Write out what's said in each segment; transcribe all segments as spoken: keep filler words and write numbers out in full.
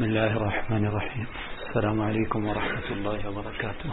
بسم الله الرحمن الرحيم. السلام عليكم ورحمة الله وبركاته.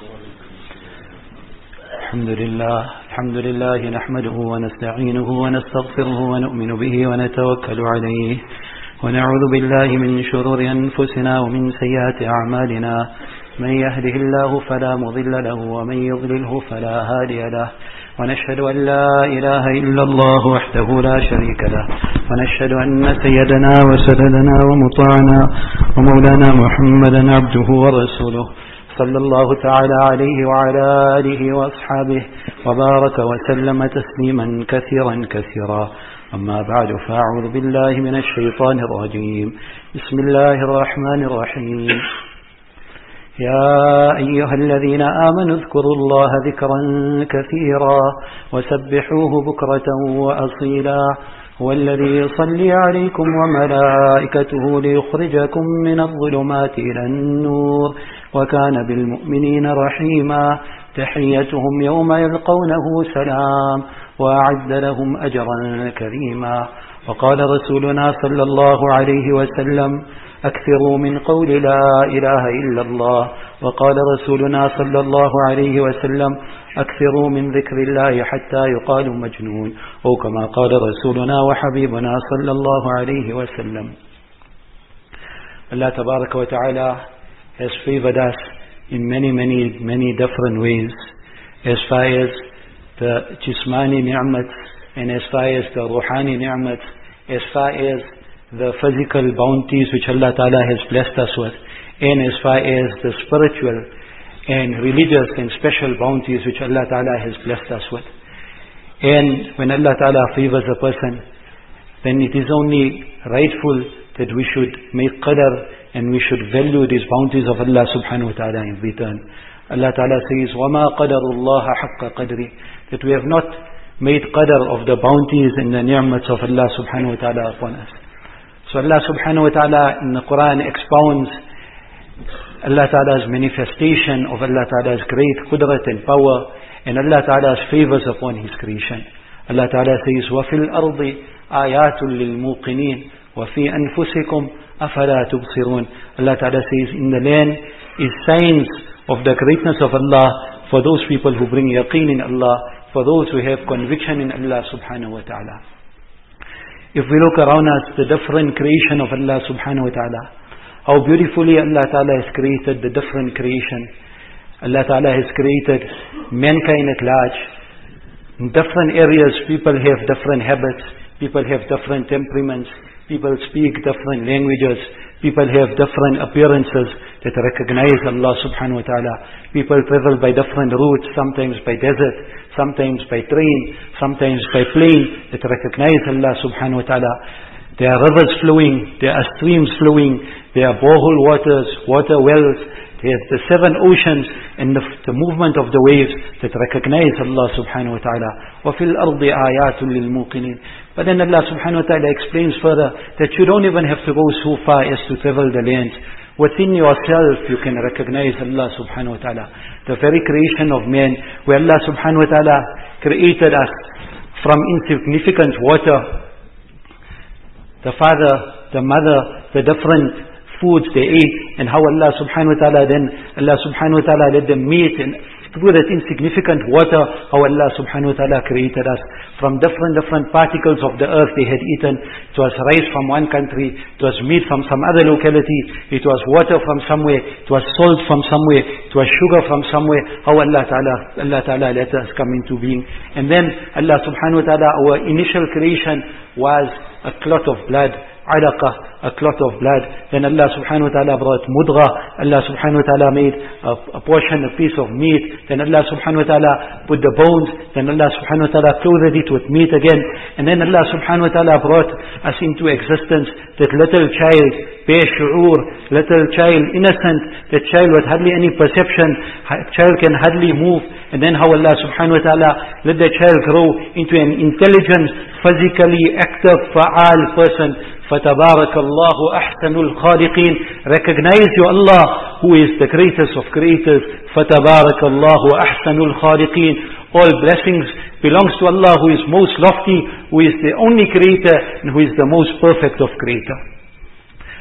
الحمد لله الحمد لله نحمده ونستعينه ونستغفره ونؤمن به ونتوكل عليه ونعوذ بالله من شرور أنفسنا ومن سيئات أعمالنا. من يهده الله فلا مضل له ومن يضلله فلا هادي له، ونشهد أن لا إله إلا الله وحده لا شريك له، ونشهد أن سيدنا وسندنا ومطاعنا ومولانا محمدا عبده ورسوله صلى الله تعالى عليه وعلى آله وأصحابه وبارك وسلم تسليما كثيرا كثيرا. أما بعد، فأعوذ بالله من الشيطان الرجيم. بسم الله الرحمن الرحيم. يا أيها الذين آمنوا اذكروا الله ذكرا كثيرا وسبحوه بكرة وأصيلا، هو الذي يصلي عليكم وملائكته ليخرجكم من الظلمات إلى النور وكان بالمؤمنين رحيما. تحيتهم يوم يلقونه سلام وأعد لهم أجرا كريما. وقال رسولنا صلى الله عليه وسلم: أكثروا من قول لا إله إلا الله. وقال رسولنا صلى الله عليه وسلم: أكثروا من ذكر الله حتى يقال مجنون، أو كما قال رسولنا وحبيبنا صلى الله عليه وسلم. Allah Tabaraka wa Ta'ala has favored us in many many many different ways, as far as the jismani ni'mat, and as far as the ruhani ni'mat, as far as the physical bounties which Allah Ta'ala has blessed us with, and as far as the spiritual and religious and special bounties which Allah Ta'ala has blessed us with. And when Allah Ta'ala favors a person, then it is only rightful that we should make qadr and we should value these bounties of Allah Subhanahu wa Ta'ala in return. Allah Ta'ala says, وَمَا قَدَرُ اللَّهَ حَقَّ قَدْرِ, that we have not made qadr of the bounties and the ni'mats of Allah Subhanahu wa Ta'ala upon us. So Allah Subhanahu wa Ta'ala in the Quran expounds Allah Ta'ala's manifestation of Allah Ta'ala's great qudrat and power and Allah Ta'ala's favors upon His creation. Allah Ta'ala says, وَفِي الْأَرْضِ آيَاتٌ لِلْمُوقِنِينَ وَفِي أَنفُسِكُمْ أَفَلَا تُبْصِرُونَ. Allah Ta'ala says, in the land is signs of the greatness of Allah for those people who bring yaqeen in Allah, for those who have conviction in Allah Subhanahu wa Ta'ala. If we look around us, the different creation of Allah Subhanahu wa Ta'ala, how beautifully Allah Ta'ala has created the different creation. Allah Ta'ala has created mankind at large. In different areas, people have different habits, people have different temperaments, people speak different languages, people have different appearances that recognize Allah Subhanahu wa Ta'ala. People travel by different routes, sometimes by desert, sometimes by train, sometimes by plane, that recognize Allah Subhanahu wa Ta'ala. There are rivers flowing, there are streams flowing, there are borehole waters, water wells, there are the seven oceans and the, the movement of the waves that recognize Allah Subhanahu wa Ta'ala. وَفِي الْأَرْضِ آيَاتٌ لِلْمُوقِنِينَ. But then Allah Subhanahu wa Ta'ala explains further that you don't even have to go so far as to travel the land. Within yourself you can recognize Allah Subhanahu wa Ta'ala. The very creation of man, where Allah Subhanahu wa Ta'ala created us from insignificant water, the father, the mother, the different foods they ate, and how Allah Subhanahu wa Ta'ala then, Allah Subhanahu wa Ta'ala let them meet, and through that insignificant water, how Allah Subhanahu wa Ta'ala created us. From different different particles of the earth they had eaten. It was rice from one country, it was meat from some other locality, it was water from somewhere, it was salt from somewhere, it was sugar from somewhere. How Allah Ta'ala, Allah Ta'ala let us come into being. And then Allah Subhanahu wa Ta'ala, our initial creation was a clot of blood, alaqah, a clot of blood. Then Allah Subhanahu wa Ta'ala brought mudgha. Allah Subhanahu wa Ta'ala made a, a portion, a piece of meat. Then Allah Subhanahu wa Ta'ala put the bones. Then Allah Subhanahu wa Ta'ala clothed it with meat again. And then Allah Subhanahu wa Ta'ala brought us into existence. That little child, bare shu'ur, little child, innocent, that child with hardly any perception, child can hardly move. And then how Allah Subhanahu wa Ta'ala let the child grow into an intelligent, physically active, fa'al person. فَتَبَارَكَ اللَّهُ أَحْسَنُ الْخَالِقِينَ. Recognize you Allah, who is the greatest of creators. فَتَبَارَكَ اللَّهُ أَحْسَنُ الْخَالِقِينَ. All blessings belongs to Allah, who is most lofty, who is the only creator, and who is the most perfect of creator.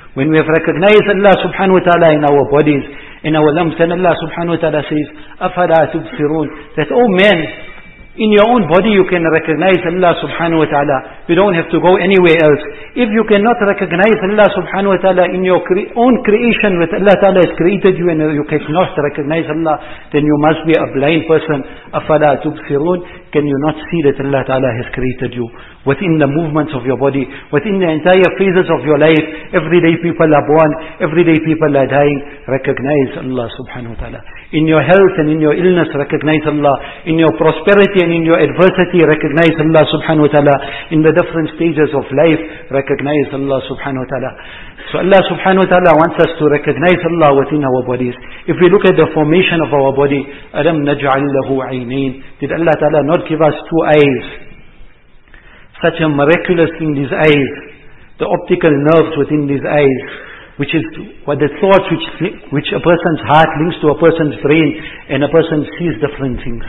When we have recognized Allah subhanahu wa ta'ala in our bodies, in our limbs, then Allah subhanahu wa ta'ala says, أَفَلَا تُبْصِرُونَ, that, oh man, in your own body you can recognize Allah subhanahu wa ta'ala. You don't have to go anywhere else. If you cannot recognize Allah subhanahu wa ta'ala in your cre- own creation, with Allah ta'ala has created you and you cannot recognize Allah, then you must be a blind person. أَفَلَا تُبْصِرُونَ, can you not see that Allah ta'ala has created you? Within the movements of your body, within the entire phases of your life, every day people are born, every day people are dying. Recognize Allah subhanahu wa ta'ala. In your health and in your illness, recognize Allah. In your prosperity and in your adversity, recognize Allah subhanahu wa ta'ala. In the different stages of life, recognize Allah subhanahu wa ta'ala. So Allah subhanahu wa ta'ala wants us to recognize Allah within our bodies. If we look at the formation of our body, أَلَمْ نَجْعَلْ لَهُ عَيْنَيْنِ, did Allah ta'ala not give us two eyes? Such a miraculous thing, these eyes, the optical nerves within these eyes, which is what the thoughts which which a person's heart links to a person's brain, and a person sees different things.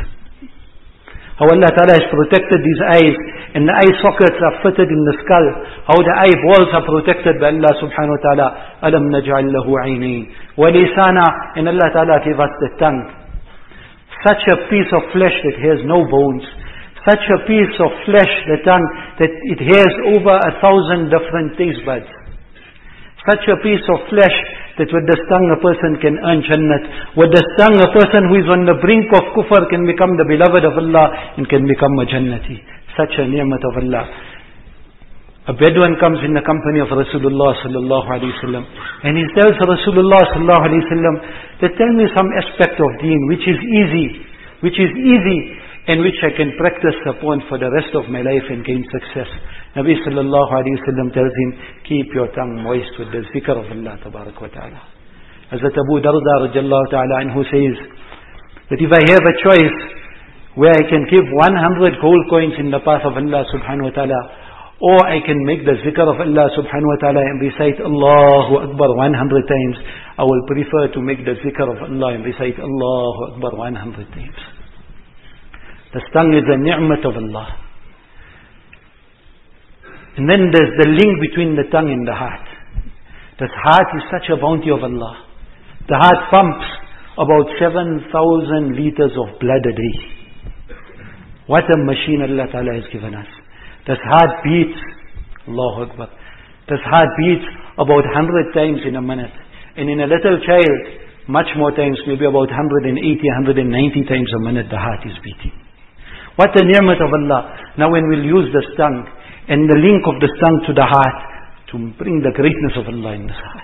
How Allah Ta'ala has protected these eyes, and the eye sockets are fitted in the skull. How the eyeballs are protected by Allah Subhanahu Wa Ta'ala. أَلَمْ نَجْعَلْ لَهُ عَيْنَيْنِ وَلِسَانًا, and Allah Ta'ala gave us the tongue. Such a piece of flesh that has no bones. Such a piece of flesh, the tongue, that it has over a thousand different taste buds. Such a piece of flesh that with the tongue a person can earn Jannat. With the tongue a person who is on the brink of kufr can become the beloved of Allah and can become a Jannati. Such a ni'mat of Allah. A Bedouin comes in the company of Rasulullah sallallahu alaihi wasallam, and he tells Rasulullah sallallahu alaihi wasallam that, tell me some aspect of deen which is easy, which is easy, and which I can practice upon for the rest of my life and gain success. Nabi sallallahu alayhi wa sallam tells him, keep your tongue moist with the zikr of Allah tabarak wa ta'ala. Hazrat Abu Darda radiallahu ta'ala anhu says, that if I have a choice where I can give one hundred gold coins in the path of Allah subhanahu wa ta'ala, or I can make the zikr of Allah subhanahu wa ta'ala and recite Allahu Akbar one hundred times, I will prefer to make the zikr of Allah and recite Allahu Akbar one hundred times. The tongue is a ni'mat of Allah. And then there's the link between the tongue and the heart. The heart is such a bounty of Allah. The heart pumps about seven thousand liters of blood a day. What a machine Allah Ta'ala has given us. This heart beats, Allahu Akbar, this heart beats about one hundred times in a minute. And in a little child, much more times, maybe about one hundred eighty, one hundred ninety times a minute the heart is beating. What a ni'mat of Allah. Now when we'll use this tongue and the link of this tongue to the heart to bring the greatness of Allah in this heart.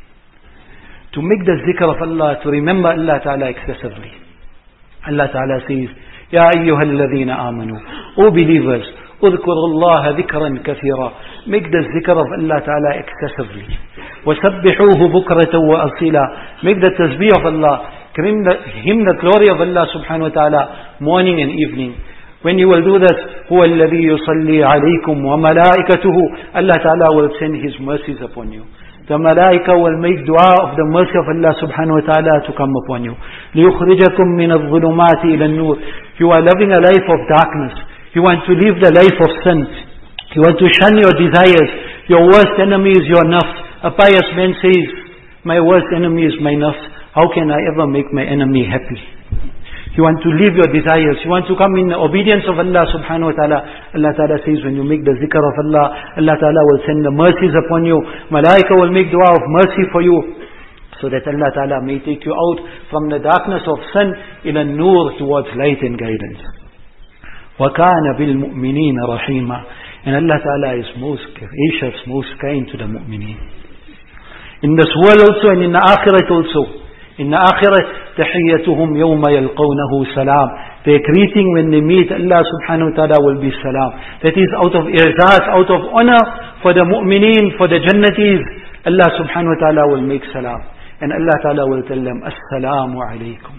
To make the zikr of Allah, to remember Allah Ta'ala excessively. Allah Ta'ala says, Ya ayyuhal ladhina amanu, O believers, اذكروا الله ذكرا كثيرا, make the zikr of Allah Ta'ala excessively. وسبحوه بكرة وأصيلا, make the tasbih of Allah, him the, him the glory of Allah subhanahu wa ta'ala, morning and evening. When you will do this, هو الذي يصلي عليكم وملائكته, Allah Ta'ala will send His mercies upon you. The malaika will make dua of the mercy of Allah subhanahu wa ta'ala to come upon you. ليخرجكم من الظلمات إلى النور. You are living a life of darkness. You want to live the life of sin. You want to shun your desires. Your worst enemy is your nafs. A pious man says, my worst enemy is my nafs. How can I ever make my enemy happy? You want to leave your desires. You want to come in the obedience of Allah subhanahu wa ta'ala. Allah Ta'ala says, when you make the zikr of Allah, Allah Ta'ala will send the mercies upon you. Malaika will make dua of mercy for you, so that Allah Ta'ala may take you out from the darkness of sin in a nur towards light and guidance. وَكَانَ بِالْمُؤْمِنِينَ رَحِيمًا, and Allah Ta'ala is most gracious, most kind to the mu'mineen. In this world also and in the akhirat also. In the akhirat, تَحِيَّتُهُمْ يَوْمَ يَلْقَوْنَهُ سَلَامٌ. Their greeting when they meet Allah subhanahu wa ta'ala will be salam. That is out of irzaz, out of honor for the mu'mineen, for the jannatis. Allah subhanahu wa ta'ala will make salam. And Allah ta'ala will tell them, Assalamu alaykum.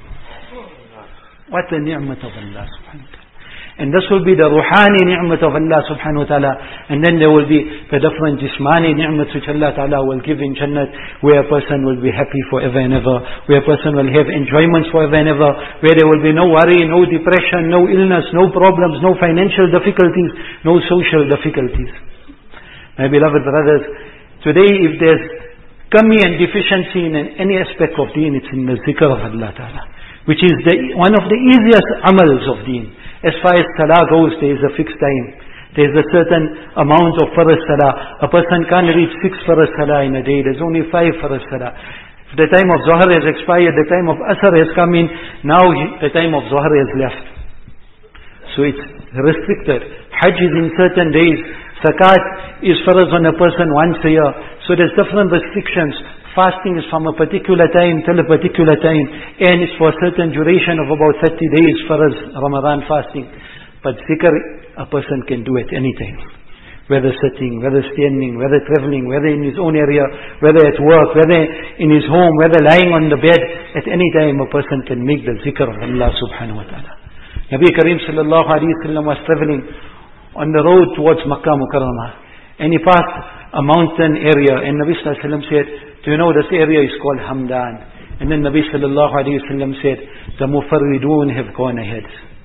What a ni'mat of Allah subhanahu wa ta'ala. And this will be the ruhani ni'mat of Allah subhanahu wa ta'ala. And then there will be the different jismani ni'mats which Allah ta'ala will give in Jannat, where a person will be happy forever and ever, where a person will have enjoyments forever and ever, where there will be no worry, no depression, no illness, no problems, no financial difficulties, no social difficulties. My beloved brothers, today if there's kami and deficiency in any aspect of deen, it's in the zikr of Allah Ta'ala, which is the, one of the easiest amals of deen. As far as salah goes, there is a fixed time. There is a certain amount of farz salah. A person can't reach six farz salah in a day. There's only five farz salah. If the time of Zuhr has expired, the time of Asr has come in, now the time of Zuhr has left. So it's restricted. Hajj is in certain days. Zakat is farz on a person once a year. So there's different restrictions. Fasting is from a particular time till a particular time, and it's for a certain duration of about thirty days, farz Ramadan fasting. But zikr, a person can do at any time. Whether sitting, whether standing, whether traveling, whether in his own area, whether at work, whether in his home, whether lying on the bed, at any time a person can make the zikr of Allah subhanahu wa ta'ala. Nabi Kareem sallallahu alayhi wa sallam was traveling on the road towards Makkah Mukarramah, and he passed a mountain area, and Nabi sallallahu alayhi wa sallam said, do you know this area is called Hamdan? And then Nabi sallallahu alayhi wa sallam said, the Mufarridun have gone ahead.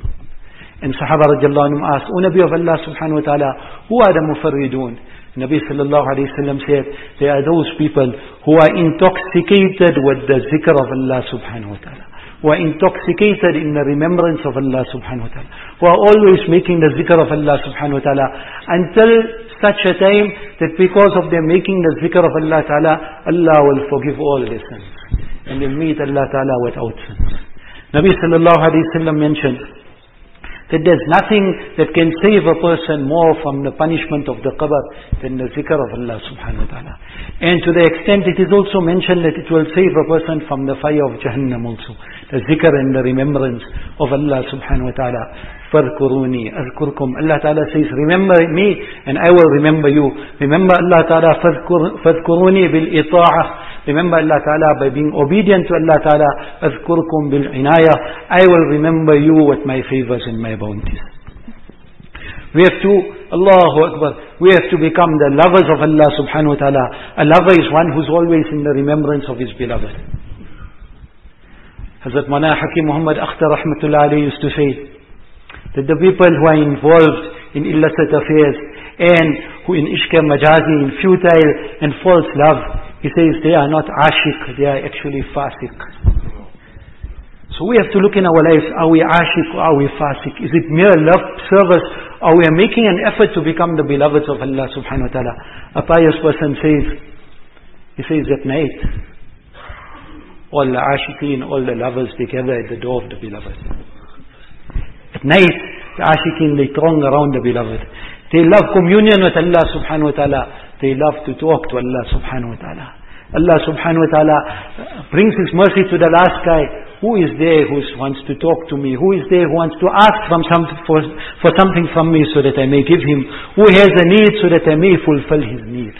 And Sahaba radiallahu anhum asked, O Nabi of Allah subhanahu wa ta'ala, who are the Mufarridun? Nabi sallallahu alayhi wa sallam said, they are those people who are intoxicated with the zikr of Allah subhanahu wa ta'ala, who are intoxicated in the remembrance of Allah subhanahu wa ta'ala, who are always making the zikr of Allah subhanahu wa ta'ala, until such a time that because of them making the zikr of Allah ta'ala, Allah will forgive all their sins, and they'll meet Allah ta'ala without sins. Nabi sallallahu alayhi wa sallam mentioned that there's nothing that can save a person more from the punishment of the qabr than the zikr of Allah subhanahu wa ta'ala. And to the extent it is also mentioned that it will save a person from the fire of Jahannam also. The zikr and the remembrance of Allah subhanahu wa ta'ala. فَاذْكُرُونِي أَذْكُرْكُمْ. Allah ta'ala says, remember me and I will remember you. Remember Allah ta'ala, فَاذْكُرُونِي بِالْإِطَاعَةِ. Remember Allah Ta'ala by being obedient to Allah Ta'ala. أَذْكُرْكُمْ بِالْعِنَايَةِ. I will remember you with my favors and my bounties. We have to, Allahu Akbar, we have to become the lovers of Allah subhanahu wa ta'ala. A lover is one who's always in the remembrance of his beloved. Hazrat Mana Hakim Muhammad Akhtar Rahmatullah alayhi used to say that the people who are involved in illicit affairs and who in ishqa majazi, in futile and false love, he says they are not ashik, they are actually fasik. So we have to look in our lives, are we ashik or are we fasik? Is it mere love service, or we are making an effort to become the beloveds of Allah subhanahu wa ta'ala? A pious person says, he says at night, all the ashiqeen, all the lovers, they gather at the door of the beloved. At night, the ashiqeen, they throng around the beloved. They love communion with Allah subhanahu wa ta'ala. They love to talk to Allah subhanahu wa ta'ala. Allah subhanahu wa ta'ala brings His mercy to the last guy. Who is there who wants to talk to me? Who is there who wants to ask from some, for, for something from me so that I may give him? Who has a need so that I may fulfill his need?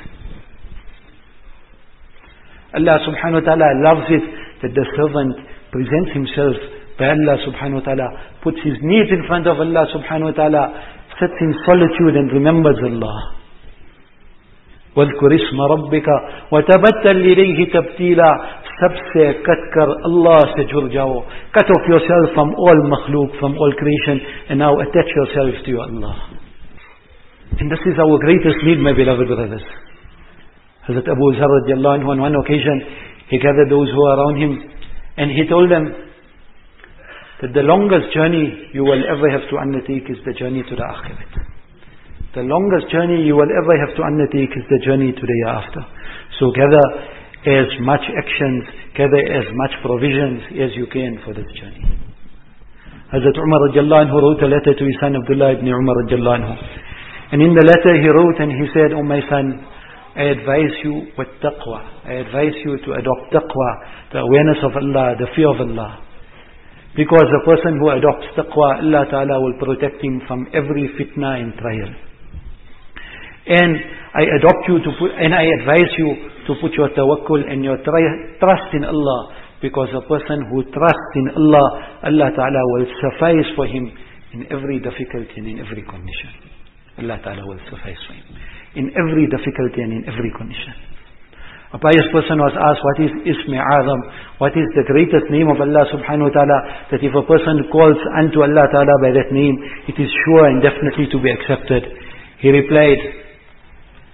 Allah subhanahu wa ta'ala loves it that the servant presents himself by Allah subhanahu wa ta'ala, puts his needs in front of Allah subhanahu wa ta'ala, sits in solitude and remembers Allah. وَاذْكُرِ اسْمَ رَبِّكَ وَتَبَتَّلْ إِلَيْهِ تَبْتِيلًا. Sabse katkar Allah se jur jao. Cut off yourself from all makhluk, from all creation, and now attach yourself to your Allah. And this is our greatest need, my beloved brothers. Hazrat Abu Zar radiallahu anhu, on one occasion, he gathered those who are around him, and he told them that the longest journey you will ever have to undertake is the journey to the Akhirat. The longest journey you will ever have to undertake is the journey to the hereafter. So gather as much actions, gather as much provisions as you can for this journey. Hazrat Umar radiallahu anhu wrote a letter to his son Abdullah ibn Umar radiallahu anhu. And in the letter he wrote and he said, "O my son, I advise you with taqwa. I advise you to adopt taqwa, the awareness of Allah, the fear of Allah. Because the person who adopts taqwa, Allah Ta'ala will protect him from every fitna and trial. And I adopt you to put, and I advise you to put your tawakkul and your tri- trust in Allah, because a person who trusts in Allah, Allah Ta'ala will suffice for him in every difficulty and in every condition. Allah Ta'ala will suffice for him in every difficulty and in every condition." A pious person was asked, what is Ismi Azam? What is the greatest name of Allah subhanahu wa ta'ala, that if a person calls unto Allah Ta'ala by that name, it is sure and definitely to be accepted? He replied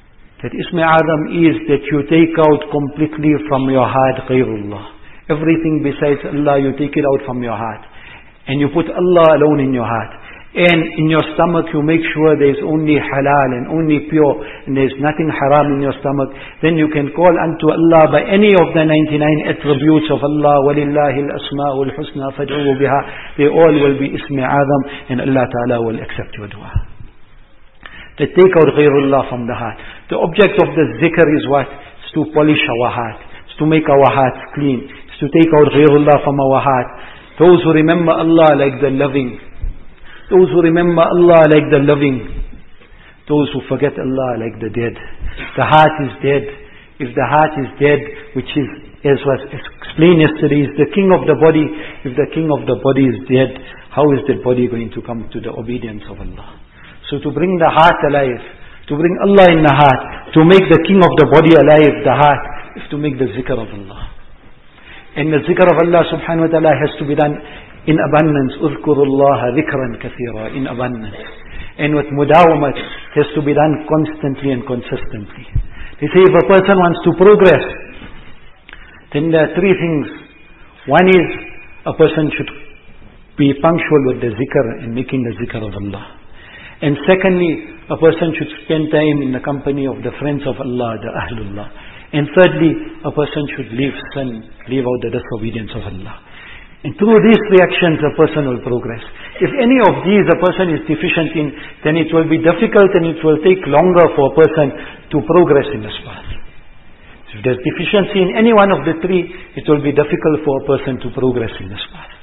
That Ismi Azam is that you take out completely from your heart Ghayrullah. Everything besides Allah, you take it out from your heart. And you put Allah alone in your heart. And in your stomach you make sure there is only halal and only pure, and there is nothing haram in your stomach. Then you can call unto Allah by any of the ninety-nine attributes of Allah. وَلِلَّهِ الْأَسْمَاءُ الْحُسْنَى فَادْعُوهُ بِهَا. They all will be Ismi Azam, and Allah Ta'ala will accept your dua. To take out Ghayrullah from the heart. The object of the zikr is what? It's to polish our heart. It's to make our hearts clean. It's to take out Ghayrullah from our heart. Those who remember Allah like the loving. Those who remember Allah like the loving. Those who forget Allah like the dead. The heart is dead. If the heart is dead, which is, as was explained yesterday, is the king of the body. If the king of the body is dead, how is that body going to come to the obedience of Allah? So to bring the heart alive, to bring Allah in the heart, to make the king of the body alive, the heart, is to make the zikr of Allah. And the zikr of Allah subhanahu wa ta'ala has to be done in abundance. اذكر الله ذكرا كثيرا, in abundance. And with mudawamat, has to be done constantly and consistently. They say if a person wants to progress, then there are three things. One is a person should be punctual with the zikr and making the zikr of Allah. And secondly, a person should spend time in the company of the friends of Allah, the Ahlullah. And thirdly, a person should leave sin, leave out the disobedience of Allah. And through these reactions, a person will progress. If any of these a person is deficient in, then it will be difficult and it will take longer for a person to progress in this path. So if there's deficiency in any one of the three, it will be difficult for a person to progress in this path.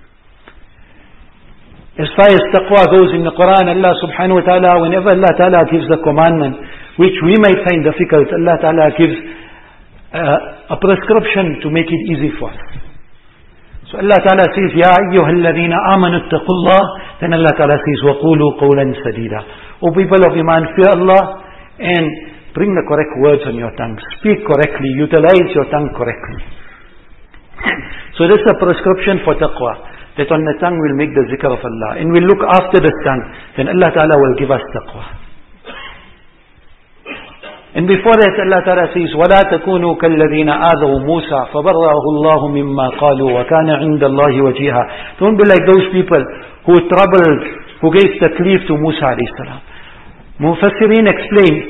As far as taqwa goes in the Quran, Allah subhanahu wa ta'ala, whenever Allah ta'ala gives a commandment, which we might find difficult, Allah ta'ala gives uh, a prescription to make it easy for us. So Allah ta'ala says, Ya ayyuhal ladhina amanu attaqullah. Then Allah ta'ala says, وَقُولُوا قَوْلًا سَدِيدًا. O people of Iman, fear Allah and bring the correct words on your tongue. Speak correctly, utilize your tongue correctly. So this is a prescription for taqwa. That on the tongue we'll make the zikr of Allah. And we'll look after the tongue. Then Allah Ta'ala will give us taqwa. And before that Allah Ta'ala says, وَلَا تَكُونُوا كَالَّذِينَ آذَوْا مُوسَى فَبَرَّأَهُ اللَّهُ مِمَّا قَالُوا وَكَانَ عِنْدَ اللَّهِ وَجِيهًا. Don't be like those people who troubled, who gave taklif to Musa alayhi salam. Mufassirin explain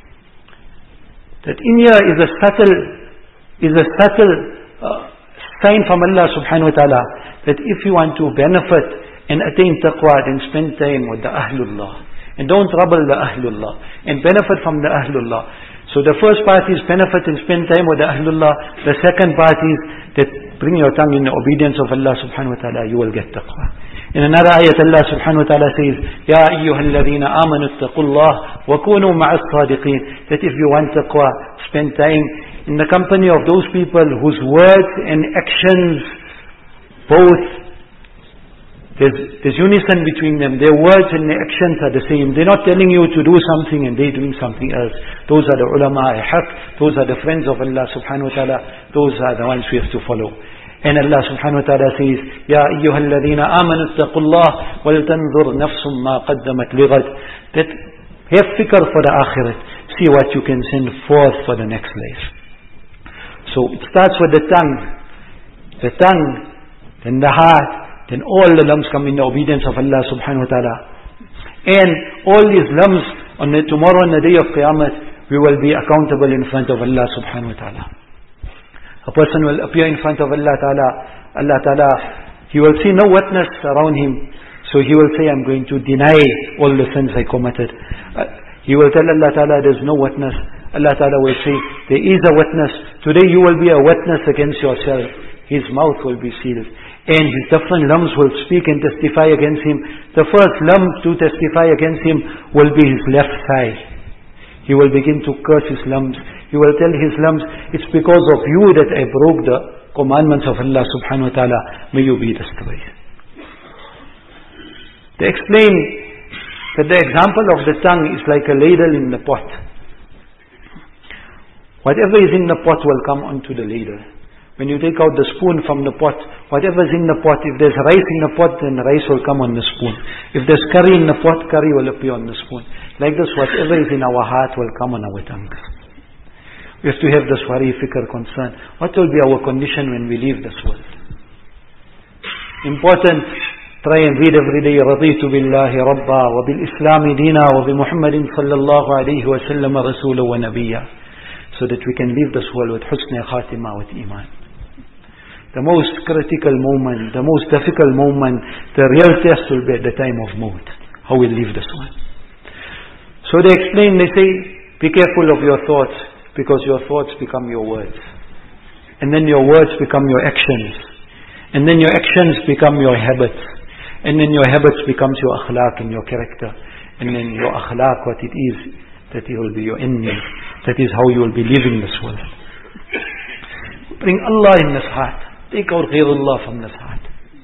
that in here is a subtle, is a subtle uh, sign from Allah subhanahu wa ta'ala that if you want to benefit and attain taqwa, then spend time with the Ahlullah. And don't trouble the Ahlullah. And benefit from the Ahlullah. So the first part is benefit and spend time with the Ahlullah. The second part is that bring your tongue in the obedience of Allah subhanahu wa ta'ala, you will get taqwa. In another ayat Allah subhanahu wa ta'ala says, Ya ayyuhal ladhina amanu attaqullah wa kunu ma'as sadiqeen. That if you want taqwa, spend time in the company of those people whose words and actions, both, there's, there's unison between them. Their words and their actions are the same. They're not telling you to do something and they're doing something else. Those are the ulama haq. Those are the friends of Allah subhanahu wa ta'ala. Those are the ones we have to follow. And Allah subhanahu wa ta'ala says, Ya ayyuhal ladhina amanu attaqullah wal tanzur nafsum ma qaddamat lighad. That have fikr for the akhirat. See what you can send forth for the next life. So it starts with the tongue. The tongue, then the heart, then all the limbs come in the obedience of Allah subhanahu wa ta'ala. And all these limbs, on the, tomorrow on the day of Qiyamah, we will be accountable in front of Allah subhanahu wa ta'ala. A person will appear in front of Allah ta'ala. Allah ta'ala, he will see no witness around him. So he will say, I'm going to deny all the sins I committed. Uh, he will tell Allah ta'ala, there's no witness. Allah ta'ala will say, there is a witness. Today you will be a witness against yourself. His mouth will be sealed. And his different limbs will speak and testify against him. The first limb to testify against him will be his left thigh. He will begin to curse his limbs. He will tell his limbs, it's because of you that I broke the commandments of Allah subhanahu wa ta'ala. May you be destroyed. They explain that the example of the tongue is like a ladle in the pot. Whatever is in the pot will come onto the ladle. When you take out the spoon from the pot, whatever's in the pot, if there's rice in the pot, then rice will come on the spoon. If there's curry in the pot, curry will appear on the spoon. Like this, whatever is in our heart will come on our tongue. We have to have this worry, fikr, concern. What will be our condition when we leave this world? Important, try and read every day, رَضِيتُ بِاللَّهِ رَبَّا وَبِالْإِسْلَامِ دِينًا وَبِمُحَمَّدٍ صَلَّى اللَّهُ عَلَيْهِ وَسَلَّمَ رَسُولًا وَنَبِيًّا, so that we can leave this world with husn khatima, with iman. The most critical moment, the most difficult moment, the real test will be at the time of maut. How we'll leave this world. So they explain, they say, be careful of your thoughts, because your thoughts become your words. And then your words become your actions. And then your actions become your habits. And then your habits becomes your akhlaq and your character. And then your akhlaq, what it is, that it will be your ending. That is how you will be leaving this world. Bring Allah in this heart. Take out ghayrullah from this heart.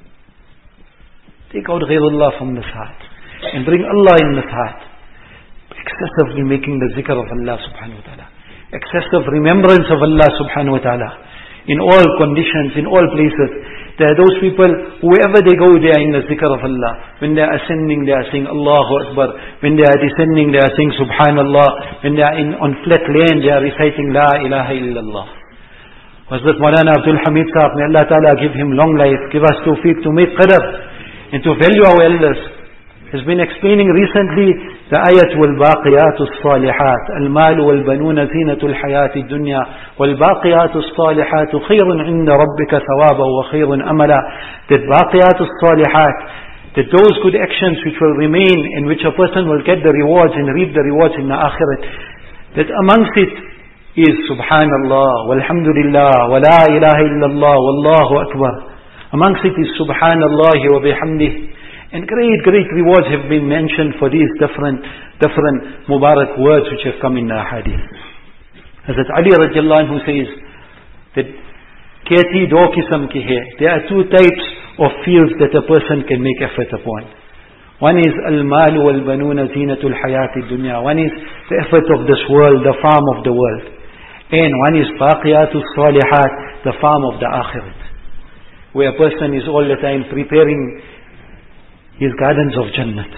Take out ghayrullah from this heart. And bring Allah in this heart. Excessively making the zikr of Allah subhanahu wa ta'ala. Excessive remembrance of Allah subhanahu wa ta'ala. In all conditions, in all places. There are those people, wherever they go, they are in the zikr of Allah. When they are ascending, they are saying Allahu Akbar. When they are descending, they are saying Subhanallah. When they are in, on flat land, they are reciting La ilaha illallah. Hazrat Maulana Abdul Hamid Sahab, may Allah Ta'ala give him long life, give us tawfiq to make qadr and to value our elders. Has been explaining recently the ayat وَالْبَاقِيَاتُ الصَّالِحَاتِ الْمَالُ وَالْبَنُونَ زِينَةُ الْحَيَاةِ الدُّنْيَا وَالْبَاقِيَاتُ الصَّالِحَاتُ خَيْرٌ عِنْدَ رَبِّكَ ثَوَابًا وَخَيْرٌ أَمَلًا. That بَاقِيَاتُ الصَّالِحَاتِ, that those good actions which will remain, in which a person will get the rewards and reap the rewards in the akhirat, that amongst it is Subhanallah, Walhamdulillah, wa la ilaha illallah, Wallahu Akbar. Amongst it is Subhanallah wa bihamdih. And great, great rewards have been mentioned for these different, different Mubarak words which have come in the hadith. Hazrat Ali radiallahu anhu says that Keti do kisam ki hai. There are two types of fields that a person can make effort upon. One is al-mal wal-banuna zinatul hayati dunya. One is the effort of this world, the farm of the world. And one is baqiyatus salihat, the farm of the akhirat, where a person is all the time preparing his gardens of Jannat.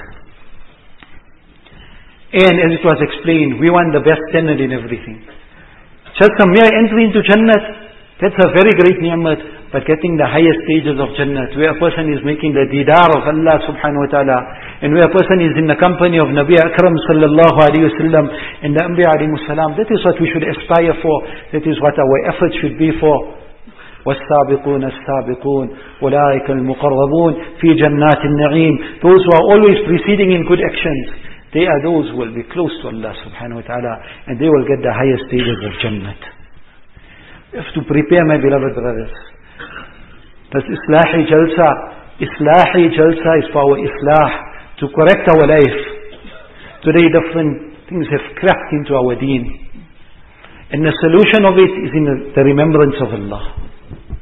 And as it was explained, we want the best tenant in everything. Just a mere entry into Jannat, that's a very great ni'mat, but getting the highest stages of Jannat, where a person is making the didar of Allah subhanahu wa ta'ala, and where a person is in the company of Nabi Akram sallallahu alayhi wa sallam and the Anbiya alayhi salam, that is what we should aspire for. That is what our efforts should be for. وَالسَّابِقُونَ السَّابِقُونَ أُولَٰئِكَ الْمُقَرَّبُونَ فِي جَنَّاتِ النَّعِيمِ. Those who are always preceding in good actions, they are those who will be close to Allah subhanahu wa ta'ala, and they will get the highest stages of Jannat. We have to prepare, my beloved brothers. This Islahi Jalsa, Islahi Jalsa is for our Islah, to correct our life. Today different things have crept into our deen, and the solution of it is in the remembrance of Allah.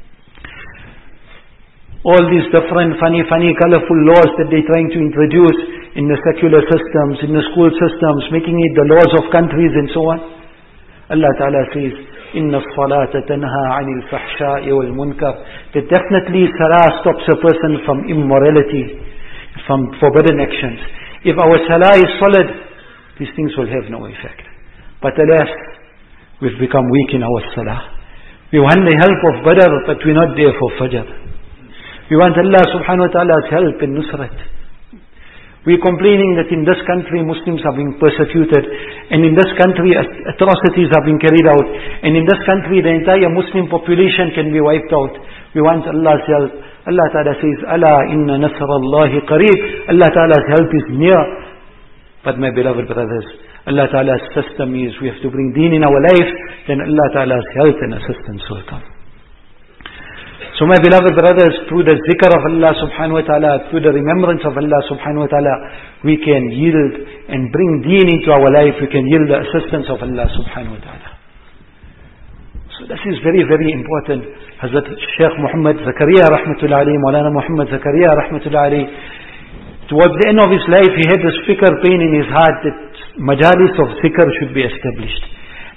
All these different funny, funny, colorful laws that they're trying to introduce in the secular systems, in the school systems, making it the laws of countries and so on. Allah Ta'ala says, إِنَّ الصَّلَاةَ تَنْهَى عَنِ الْفَحْشَاءِ وَالْمُنْكَرِ. That definitely salah stops a person from immorality, from forbidden actions. If our salah is solid, these things will have no effect. But alas, we've become weak in our salah. We want the help of Badr, but we're not there for Fajr. We want Allah subhanahu wa ta'ala's help in Nusrat. We're complaining that in this country Muslims are being persecuted, and in this country atrocities are being carried out, and in this country the entire Muslim population can be wiped out. We want Allah's help. Allah Ta'ala says, Ala inna nasrallahi qareeb. Allah Ta'ala's help is near. But my beloved brothers, Allah Ta'ala's system is we have to bring deen in our life, then Allah Ta'ala's help and assistance will come. So my beloved brothers, through the zikr of Allah subhanahu wa ta'ala, through the remembrance of Allah subhanahu wa ta'ala, we can yield and bring deen into our life. We can yield the assistance of Allah subhanahu wa ta'ala. So this is very, very important. Hazrat Shaykh Muhammad Zakaria rahmatullah alayhi, Maulana Muhammad Zakaria rahmatullah alayhi, towards the end of his life, he had this fikr pain in his heart that majalis of zikr should be established.